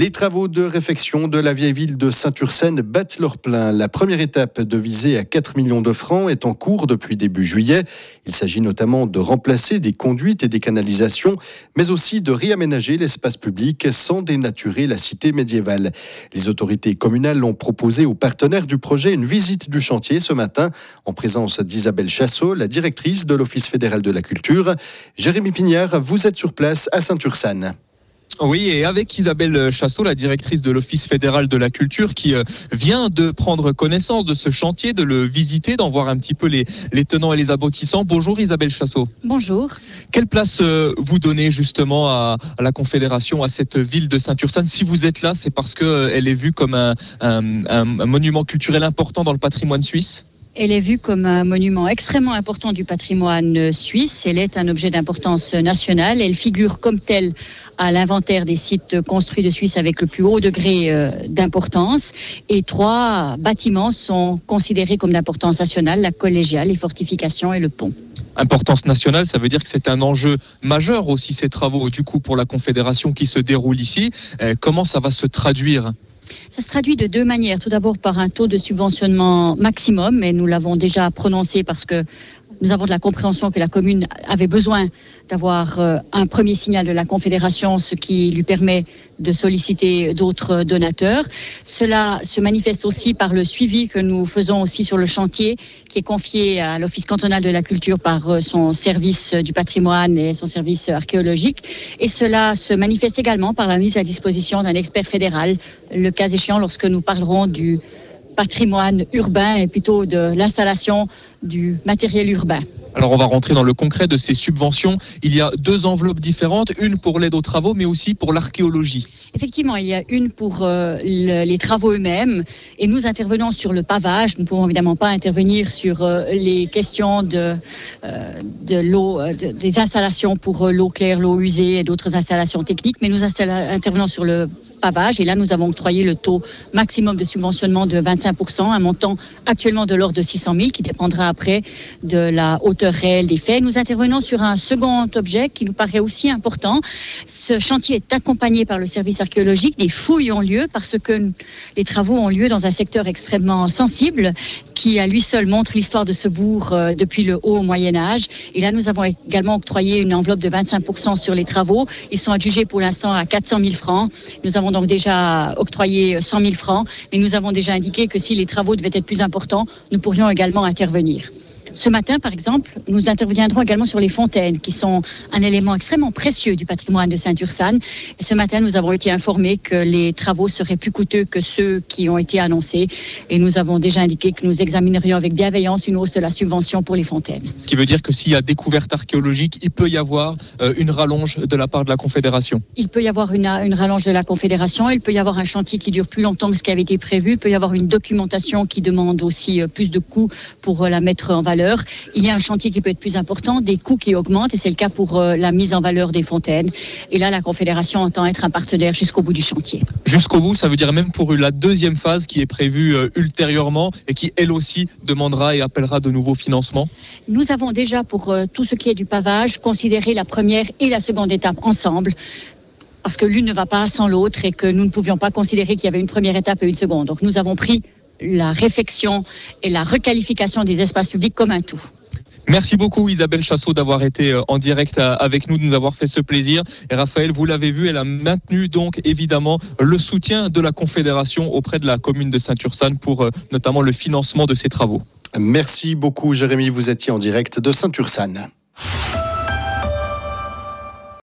Les travaux de réfection de la vieille ville de Saint-Ursanne battent leur plein. La première étape, devisée à 4 millions de francs, est en cours depuis début juillet. Il s'agit notamment de remplacer des conduites et des canalisations, mais aussi de réaménager l'espace public sans dénaturer la cité médiévale. Les autorités communales ont proposé aux partenaires du projet une visite du chantier ce matin, en présence d'Isabelle Chassot, la directrice de l'Office fédéral de la culture. Jérémy Pignard, vous êtes sur place à Saint-Ursanne. Oui, et avec Isabelle Chassot, la directrice de l'Office fédéral de la culture, qui vient de prendre connaissance de ce chantier, de le visiter, d'en voir un petit peu les tenants et les aboutissants. Bonjour Isabelle Chassot. Bonjour. Quelle place vous donnez justement à la Confédération, à cette ville de Saint-Ursanne? Si vous êtes là, c'est parce qu'elle est vue comme un monument culturel important dans le patrimoine suisse? Elle est vue comme un monument extrêmement important du patrimoine suisse. Elle est un objet d'importance nationale. Elle figure comme telle à l'inventaire des sites construits de Suisse avec le plus haut degré d'importance. Et 3 bâtiments sont considérés comme d'importance nationale, la collégiale, les fortifications et le pont. Importance nationale, ça veut dire que c'est un enjeu majeur aussi, ces travaux du coup pour la Confédération qui se déroulent ici. Comment ça va se traduire ? Ça se traduit de 2 manières. Tout d'abord par un taux de subventionnement maximum, et nous l'avons déjà prononcé parce que nous avons de la compréhension que la commune avait besoin d'avoir un premier signal de la Confédération, ce qui lui permet de solliciter d'autres donateurs. Cela se manifeste aussi par le suivi que nous faisons aussi sur le chantier, qui est confié à l'Office cantonal de la culture par son service du patrimoine et son service archéologique. Et cela se manifeste également par la mise à disposition d'un expert fédéral, le cas échéant lorsque nous parlerons du patrimoine urbain et plutôt de l'installation du matériel urbain. Alors on va rentrer dans le concret de ces subventions. Il y a 2 enveloppes différentes, une pour l'aide aux travaux, mais aussi pour l'archéologie. Effectivement, il y a une pour les travaux eux-mêmes, et nous intervenons sur le pavage. Nous ne pouvons évidemment pas intervenir sur les questions de l'eau, des installations pour l'eau claire, l'eau usée et d'autres installations techniques, mais nous intervenons sur le pavage, et là nous avons octroyé le taux maximum de subventionnement de 25%, un montant actuellement de l'ordre de 600 000 qui dépendra après de la hauteur réelle des faits. Nous intervenons sur un second objet qui nous paraît aussi important. Ce chantier est accompagné par le service archéologique. Des fouilles ont lieu parce que les travaux ont lieu dans un secteur extrêmement sensible qui à lui seul montre l'histoire de ce bourg depuis le haut Moyen-Âge. Et là, nous avons également octroyé une enveloppe de 25% sur les travaux. Ils sont adjugés pour l'instant à 400 000 francs. Nous avons donc déjà octroyé 100 000 francs, mais nous avons déjà indiqué que si les travaux devaient être plus importants, nous pourrions également intervenir. Ce matin, par exemple, nous interviendrons également sur les fontaines, qui sont un élément extrêmement précieux du patrimoine de Saint-Ursanne. Et ce matin, nous avons été informés que les travaux seraient plus coûteux que ceux qui ont été annoncés. Et nous avons déjà indiqué que nous examinerions avec bienveillance une hausse de la subvention pour les fontaines. Ce qui veut dire que s'il y a découverte archéologique, il peut y avoir une rallonge de la part de la Confédération. Il peut y avoir une rallonge de la Confédération. Il peut y avoir un chantier qui dure plus longtemps que ce qui avait été prévu. Il peut y avoir une documentation qui demande aussi plus de coûts pour la mettre en valeur. Il y a un chantier qui peut être plus important, des coûts qui augmentent, et c'est le cas pour la mise en valeur des fontaines. Et là, la Confédération entend être un partenaire jusqu'au bout du chantier. Jusqu'au bout, ça veut dire même pour la 2e phase qui est prévue ultérieurement et qui, elle aussi, demandera et appellera de nouveaux financements. Nous avons déjà, pour tout ce qui est du pavage, considéré la première et la seconde étape ensemble, parce que l'une ne va pas sans l'autre et que nous ne pouvions pas considérer qu'il y avait une première étape et une seconde. Donc nous avons pris la réfection et la requalification des espaces publics comme un tout. Merci beaucoup Isabelle Chassot d'avoir été en direct avec nous, de nous avoir fait ce plaisir. Et Raphaël, vous l'avez vu, elle a maintenu donc évidemment le soutien de la Confédération auprès de la commune de Saint-Ursanne pour notamment le financement de ces travaux. Merci beaucoup Jérémy, vous étiez en direct de Saint-Ursanne.